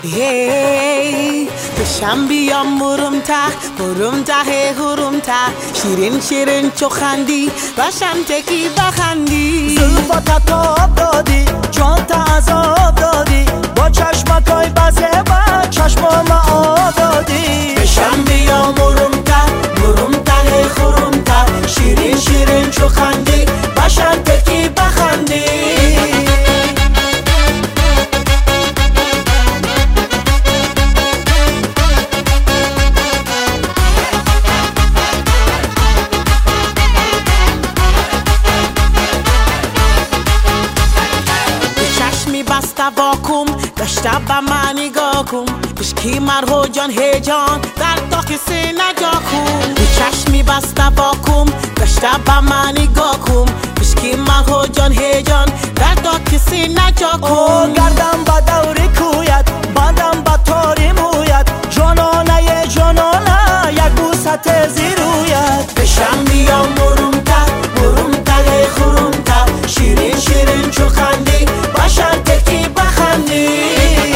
هی بشم بیام مرم ته شیرین شیرین چو خندی بشم تکی بخندی زلفات تاب دادی جان تا عذاب دادی با چشمکای بزه و چشمام آب دادی بشم بیام مرم ته خورم ته شیرین شیرین چو خندی بشم تکی بخندی داشته با من نگاه کن بشکی مرهو جان هیجان در تا کسی نجا کن چشمی بسته واکن داشته با من نگاه کن بشکی مرهو جان هیجان در تا کسی نجا کن گردم با دوری کویت بندم با تاری مویت جانانه جانانه یک بوست زیرویت بشم بیام مرم ته خورم ته شیرین شیرین چو خندی باشن تکی بخندی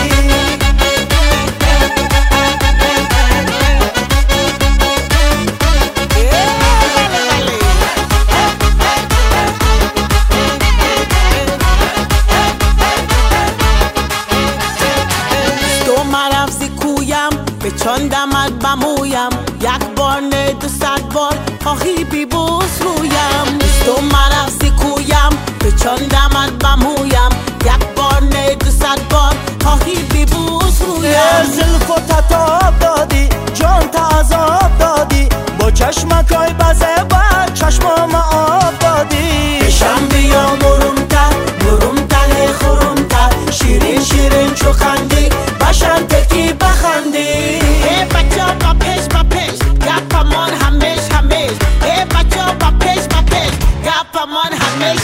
چندمت بمویم یک بار نه 200 بار خواهی بیبوس رویم تو مرفزی کویم به چندمت بمویم یک بار نه 200 بار خواهی بیبوس رویم زلفات تاب دادی جان تا عذاب دادی با چشمکای بزه و چشمام آب دادی بشم بیام مرم ته خورم ته شیرین شیرین چو خندی بشن تکی بخندی با پیش گپمان همیش ای بچه با پیش گپمان همیش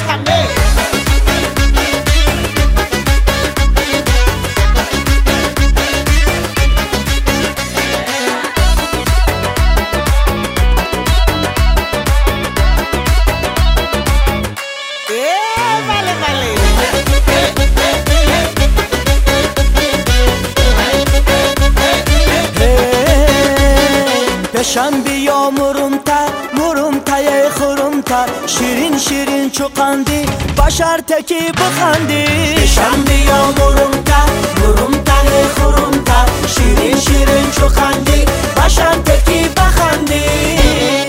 بشم بیا مرم ته خورم ته شیرین شیرین چو قندی بشر تکی بخندی بشم بیا مرم ته خورم ته شیرین شیرین چو خندی بشر تکی بخندی